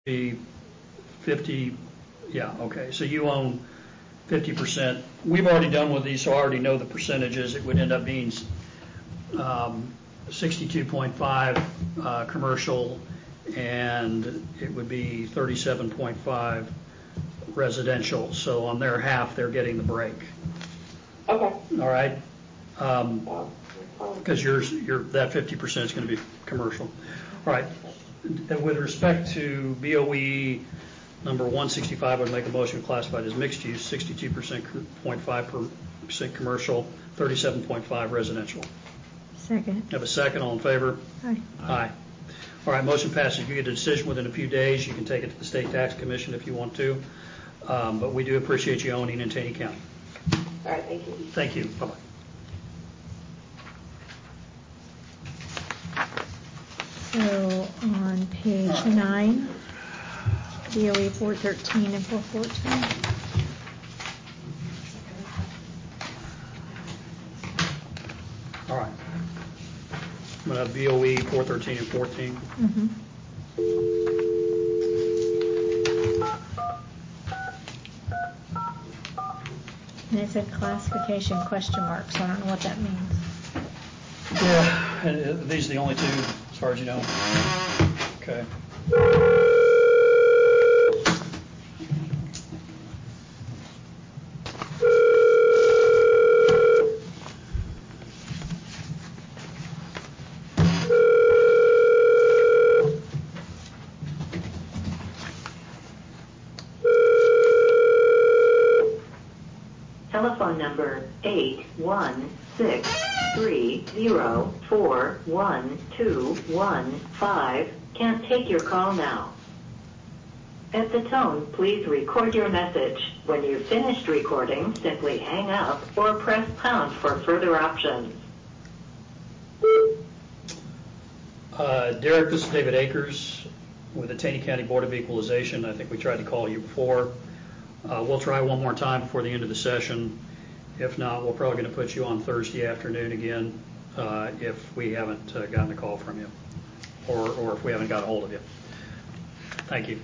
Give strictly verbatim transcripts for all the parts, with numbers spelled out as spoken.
be fifty, yeah, okay, so you own fifty percent. We've already done with these, so I already know the percentages. It would end up being um, sixty-two point five uh, commercial, and it would be thirty-seven point five residential. So on their half, they're getting the break. Okay. All right. Um, because yours, your that fifty percent is going to be commercial. All right. And with respect to B O E number one sixty-five, I would make a motion classified as mixed use, sixty-two point five percent commercial, thirty-seven point five residential. Second. Have a second. All in favor? Aye. Aye. All right, motion passes. You get a decision within a few days. You can take it to the State Tax Commission if you want to. Um, but we do appreciate you owning in Taney County. All right, thank you. Thank you. Bye-bye. So on page right. nine, B O E four thirteen and four fourteen. All right. I'm going to have B O E four thirteen and fourteen. Mm-hmm. And it said classification question mark, so I don't know what that means. Yeah, and these are the only two, as far as you know. Okay. Telephone number eight one six three zero four one two one five can't take your call now. At the tone, please record your message. When you've finished recording, simply hang up or press pound for further options. Uh, Derek, this is David Akers with the Taney County Board of Equalization. I think we tried to call you before. Uh, we'll try one more time before the end of the session. If not, we're probably going to put you on Thursday afternoon again uh, if we haven't uh, gotten a call from you, or, or if we haven't got a hold of you. Thank you.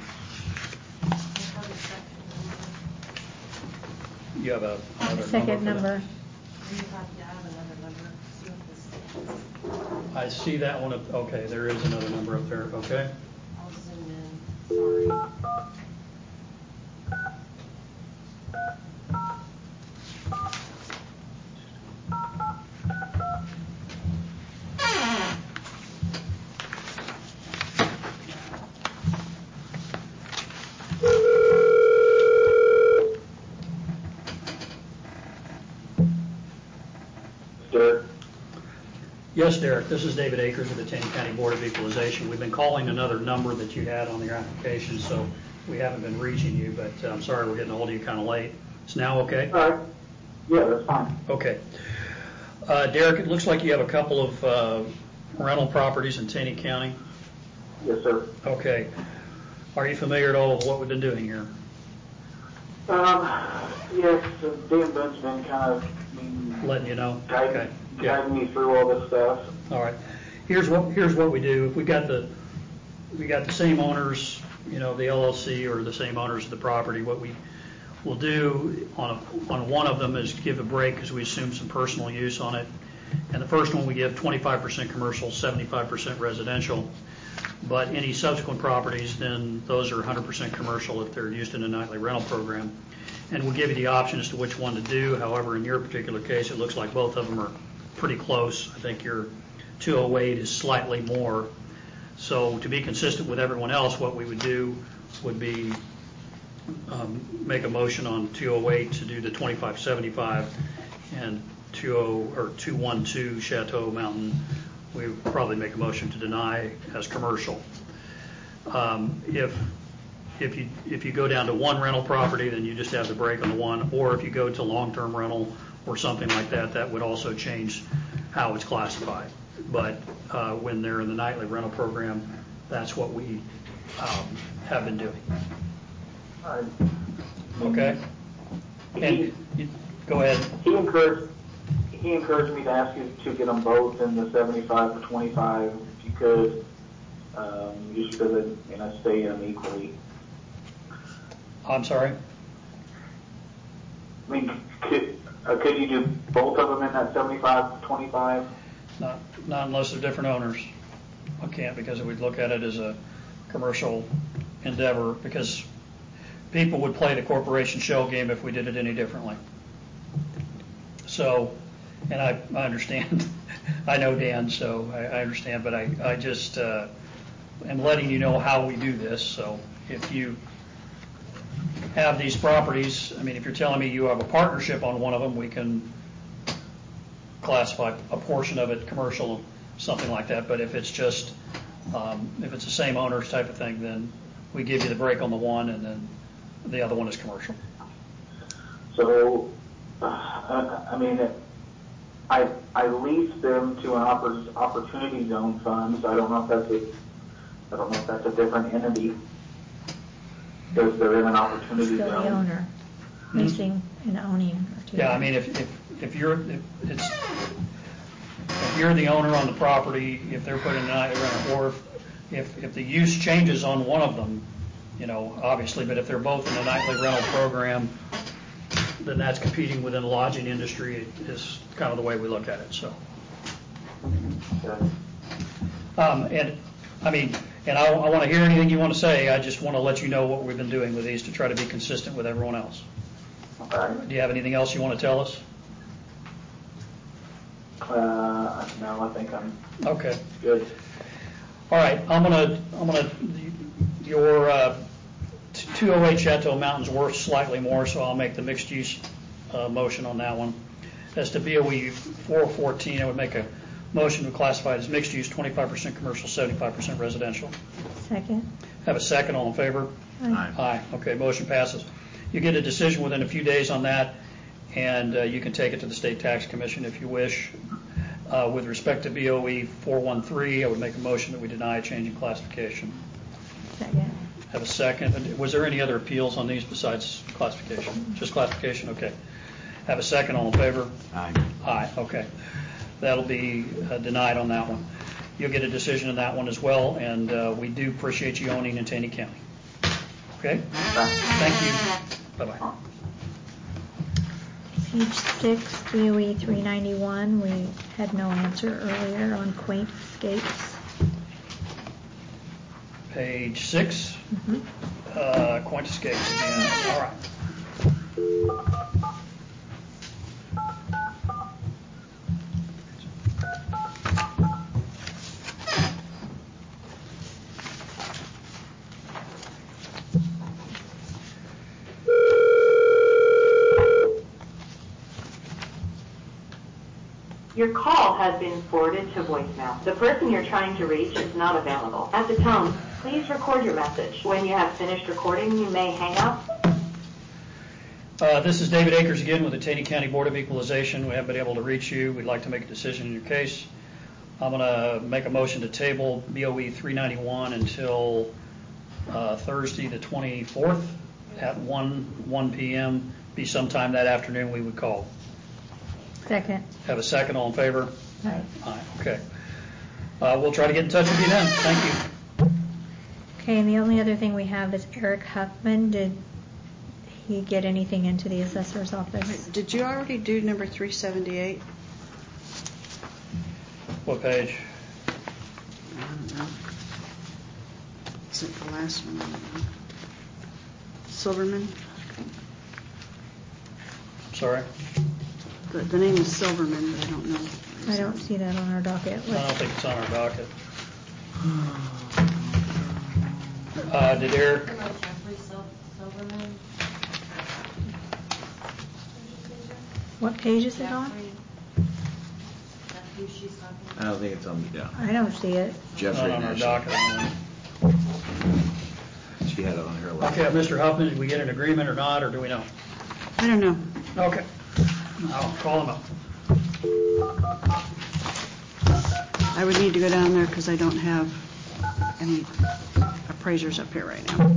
You have a another second number. number. I see that one. Up, okay, there is another number up there. Okay. I'll zoom in. Sorry. Derek? Yes, Derek. This is David Akers of the Taney County Board of Equalization. We've been calling another number that you had on your application, so we haven't been reaching you, but uh, I'm sorry we're getting a hold of you kind of late. It's now okay? All right. Yeah, that's fine. Okay. Uh, Derek, it looks like you have a couple of uh, rental properties in Taney County. Yes, sir. Okay. Are you familiar at all with what we've been doing here? Um, yes, uh, Dan Boone's been kind of mm, Letting you know? guiding, Okay. Yeah. guiding me through all this stuff. All right. Here's what here's what we do. If we got the we got the same owners, you know, the L L C or the same owners of the property, what we will do on a, on one of them is give a break because we assume some personal use on it. And the first one we give twenty-five percent commercial, seventy-five percent residential. But any subsequent properties, then those are one hundred percent commercial if they're used in a nightly rental program. And we'll give you the option as to which one to do. However, in your particular case, it looks like both of them are pretty close. I think your two oh eight is slightly more. So to be consistent with everyone else, what we would do would be um, make a motion on two oh eight to do the twenty-five seventy-five, and two oh or two twelve Chateau Mountain, we would probably make a motion to deny as commercial. Um, if if you if you go down to one rental property, then you just have the break on the one, or if you go to long-term rental or something like that, that would also change how it's classified. But uh, when they're in the nightly rental program, that's what we um, have been doing. All right. Okay. And you, go ahead. He encouraged he encouraged me to ask you to get them both in the seventy-five to twenty-five, if you could. um, just because it, you know, stay unequally. I'm sorry? I mean, could, uh, could you do both of them in that seventy-five twenty-five? Not, not unless they're different owners. I can't, because we'd look at it as a commercial endeavor, because people would play the corporation shell game if we did it any differently. So, and I, I understand, I know Dan, so I, I understand, but I, I just uh, am letting you know how we do this. So if you have these properties, I mean, if you're telling me you have a partnership on one of them, we can classify a portion of it commercial, something like that. But if it's just, um, if it's the same owners type of thing, then we give you the break on the one, and then the other one is commercial. So, uh, I mean, I I leased them to an oppor- opportunity zone fund. So I don't know if that's a I don't know if that's a different entity because they're in an opportunity Still zone. the owner, leasing and owning are two. Yeah, I mean, if, if, if you're, if it's, if you're the owner on the property, if they're putting a nightly rental, or if, if the use changes on one of them, you know, obviously, but if they're both in a nightly rental program, then that's competing within the lodging industry is kind of the way we look at it, so. Okay. Um, and, I mean, and I, I want to hear anything you want to say. I just want to let you know what we've been doing with these to try to be consistent with everyone else. Okay. Do you have anything else you want to tell us? Uh, no, I think I'm Okay. good. All right. I'm gonna I'm gonna your uh, two oh eight Chateau Mountain's worth slightly more, so I'll make the mixed use uh, motion on that one. As to B O E four fourteen, I would make a motion to classify it as mixed use, twenty-five percent commercial, seventy-five percent residential. Second. Have a second. All in favor? Aye. Aye. Okay, motion passes. You get a decision within a few days on that, and uh, you can take it to the State Tax Commission if you wish. Uh, with respect to B O E four one three, I would make a motion that we deny a change in classification. Second. Have a second. And was there any other appeals on these besides classification? Just classification? Okay. Have a second. All in favor? Aye. Aye. Okay. That'll be uh, denied on that one. You'll get a decision on that one as well, and uh, we do appreciate you owning in Taney County. Okay? Thank you. Bye-bye. Page six, B O E three ninety-one, we had no answer earlier on Quaint Escapes. Page six, Mhm. uh, Quaint Escapes again. All right. Your call has been forwarded to voicemail. The person you're trying to reach is not available. At the tone, please record your message. When you have finished recording, you may hang up. Uh, this is David Akers again with the Taney County Board of Equalization. We haven't been able to reach you. We'd like to make a decision in your case. I'm going to make a motion to table B O E three ninety-one until uh, Thursday the twenty-fourth at one p.m. Be sometime that afternoon we would call. Second. Have a second. All in favor? Aye. Aye. Okay. Uh, we'll try to get in touch with you then. Thank you. Okay, and the only other thing we have is Eric Huffman. Did he get anything into the assessor's office? Did you already do number three seventy-eight? What page? I don't know. Is it the last one? I don't know. Silverman? Sorry. The, the name is Silverman, but I don't know. I don't see that on our docket. I don't think it's on our docket. Uh, did Eric? Jeffrey Sil- Silverman. What page is it on? Jeffrey. That's who she's talking I about. don't think it's on the down. I don't see it. Jeffrey Not on our Nash. docket. I don't know. She had it on her list. Okay, Mister Huffman, did we get an agreement or not, or do we know? I don't know. Okay. I'll call him up. I would need to go down there because I don't have any appraisers up here right now.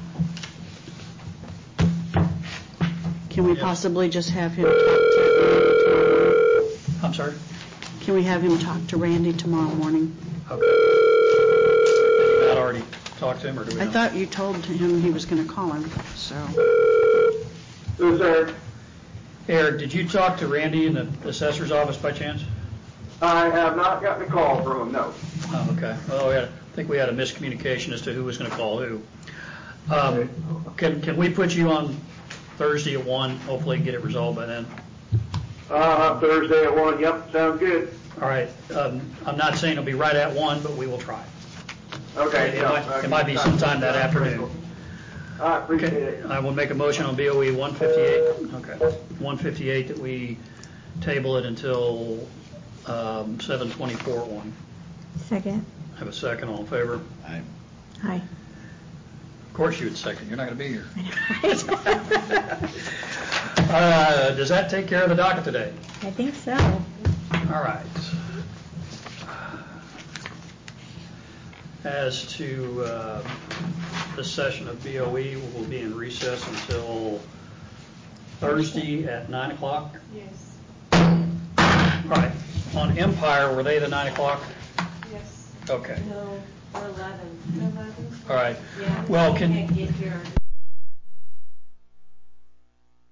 Right. Can we Yes. possibly just have him talk to Randy tomorrow morning? I'm sorry? Can we have him talk to Randy tomorrow morning? Okay. already talked to him, or do we I know? thought you told him he was going to call him, so. Who's Eric? Eric, did you talk to Randy in the assessor's office by chance? I have not gotten a call from him, no. Oh, okay. Well, we had, I think we had a miscommunication as to who was going to call who. Um, Can, can we put you on Thursday at one, hopefully get it resolved by then? Uh, Thursday at one, yep, sounds good. All right. Um, I'm not saying it'll be right at one, but we will try. Okay. It yeah, might- uh, it might be sometime that afternoon. I appreciate Okay. it. I will make a motion on B O E one fifty-eight. Okay. one fifty-eight that we table it until um, seven twenty-four one. Second. Have a second, all in favor? Aye. Hi. Of course you would second, you're not going to be here. Uh, Does that take care of the docket today? I think so. All right. As to uh, the session of B O E, we will be in recess until Thursday at nine o'clock. Yes. All right. On Empire, were they the nine o'clock? Yes. Okay. No, or eleven. Eleven? All right. Yeah. Well, we can- can't get here